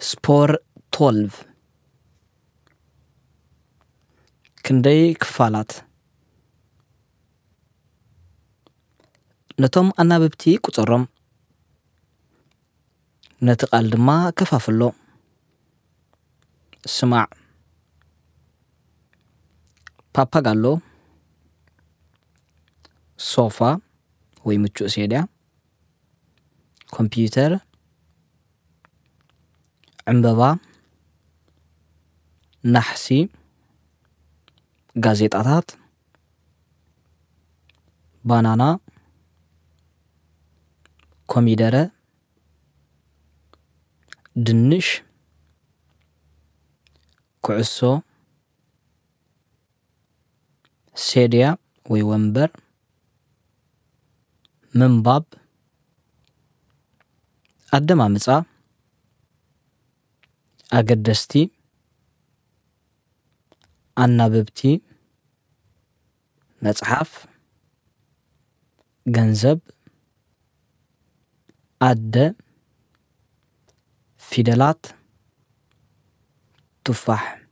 ስፖር 12 ክንደይ ክፋላት ነቶም ኣናብብቲ ቁጽሮም ነቲ ቃል ድማ ከፋፍሎ ስማዕ ፓፓጋሎ ሶፋ ወይ ምቹእ ሴድያ ኮምፒውተር ዕምበባ ናሕሲ ጋዜጣታት ባናና ኮሚደረ ድንሽ ኩዕሶ ሴድያ ወይ ወንበር ምንባብ ኣደማምጻ ኣገደስቲ ኣናብብቲ መጽሓፍ ገንዘብ ኣደ ፊደላት ቱፋሕ